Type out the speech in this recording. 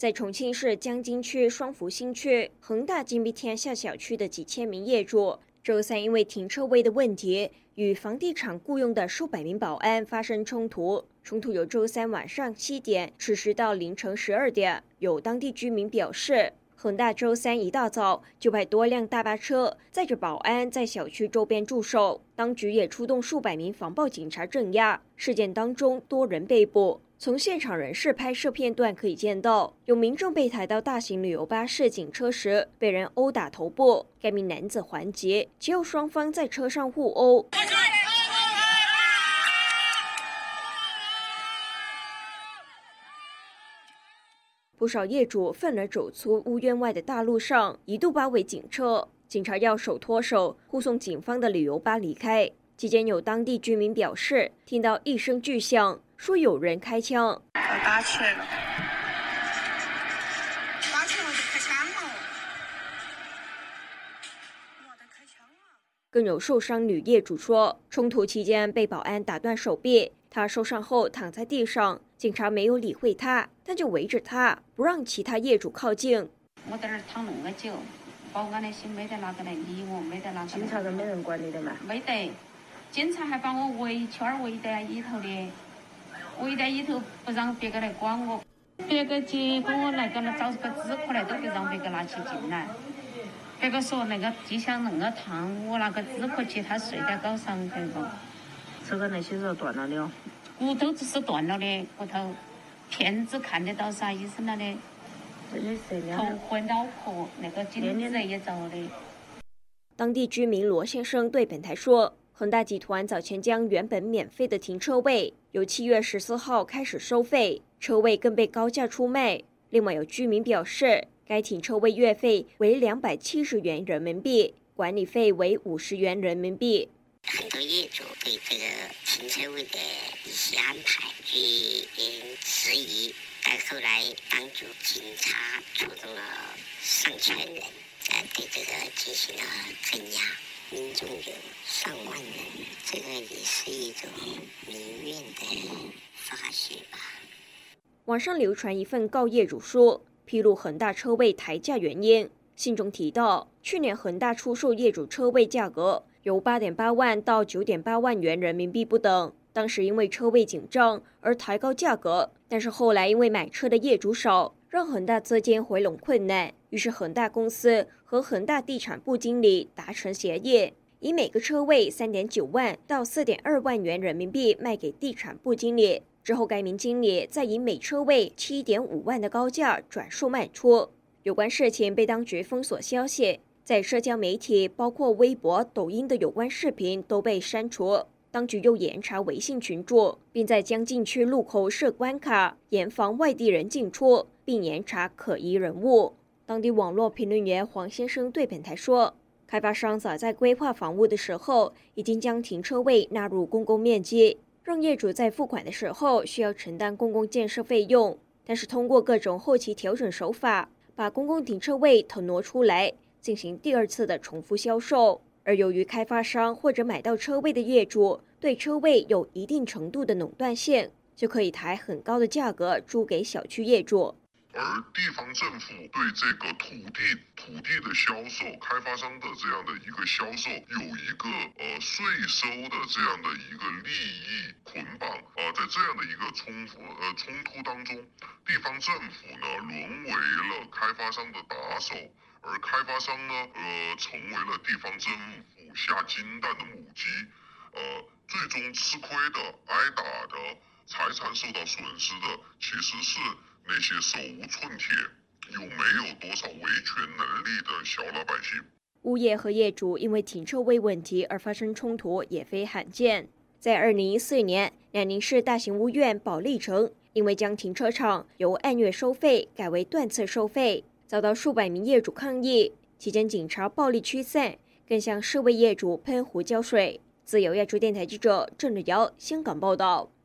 在重庆市江津区双福新区恒大金碧天下小区的几千名业主，周三因为停车位的问题，与房地产雇佣的数百名保安发生冲突。冲突由周三晚上7点持续到凌晨12点。有当地居民表示，恒大周三一大早就派多辆大巴车载着保安在小区周边驻守，当局也出动数百名防暴警察镇压。事件当中多人被捕。从现场人士拍摄片段可以见到，有民众被抬到大型旅游巴士警车时被人殴打头部，该名男子还击，其后双方在车上互殴。不少业主愤而走出屋院外的大路上，一度包围警车，警察要手拖手护送警方的旅游巴离开。期间有当地居民表示，听到一声巨响，说有人开枪。 打起来了，打起来了就开枪了，开枪了。 更有受伤女业主说，冲突期间被保安打断手臂，她受伤后躺在地上，警察没有理会她，但就围着她，不让其他业主靠近。 我在那儿躺那么久，保安那些没得哪个来理我，没得哪个。 警察都没人管你的嘛？ 没得，警察还把我围圈围在里头的，围在里头不让别个来管我，别个结果我来个找个纸壳来都不让别个拿起进来。别个说那个地上那个烫，我拿个纸壳接他睡在高上头个。 这个那些肉断了的， 骨头只是断了的骨头，片子看得到啥医生了的。头昏脑壳，那个颈子也着的。 当地居民罗先生对本台说，恒大集团早前将原本免费的停车位由7月14号开始收费，车位更被高价出卖。另外有居民表示，该停车位月费为270元人民币，管理费为50元人民币。 很多业主对这个停车位的一些安排有质疑，但后来当局警察出动了上千人，对这个进行了镇压，民众有上万人，这个也是一种民怨的发泄吧。 网上流传一份告业主书，披露恒大车位抬价原因。信中提到，去年恒大出售业主车位价格由8.8万到9.8万元人民币不等，当时因为车位紧张而抬高价格，但是后来因为买车的业主少，让恒大资金回笼困难，于是恒大公司和恒大地产部经理达成协议，以每个车位3.9万到4.2万元人民币卖给地产部经理，之后该名经理再以每车位7.5万的高价转售卖出。有关事情被当局封锁消息，在社交媒体包括微博、抖音的有关视频都被删除。当局又严查微信群组，并在江津区路口设关卡，严防外地人进出，并严查可疑人物。当地网络评论员黄先生对本台说，开发商早在规划房屋的时候，已经将停车位纳入公共面积，让业主在付款的时候需要承担公共建设费用，但是通过各种后期调整手法，把公共停车位腾挪出来，进行第二次的重复销售。而由于开发商或者买到车位的业主对车位有一定程度的垄断性，就可以抬很高的价格租给小区业主。 而地方政府对这个土地的销售，开发商的这样的一个销售，有一个税收的这样的一个利益捆绑在这样的一个冲突当中，地方政府呢沦为了开发商的打手，而开发商呢成为了地方政府下金蛋的母鸡，最终吃亏的、挨打的、财产受到损失的，其实是那些手无寸铁、有没有多少维权能力的小老百姓。 物业和业主因为停车位问题而发生冲突也非罕见。在2014年，辽宁市大型屋苑保利城因为将停车场由按月收费改为断次收费，遭到数百名业主抗议，期间警察暴力驱散，更向示威业主喷胡椒水。自由亚洲电台记者郑日尧香港报道。